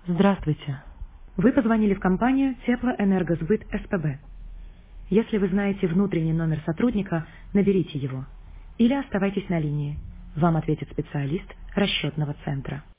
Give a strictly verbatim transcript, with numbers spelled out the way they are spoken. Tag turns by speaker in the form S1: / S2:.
S1: Здравствуйте. Вы позвонили в компанию Теплоэнергосбыт СПБ. Если вы знаете внутренний номер сотрудника, наберите его. Или оставайтесь на линии. Вам ответит специалист расчетного центра.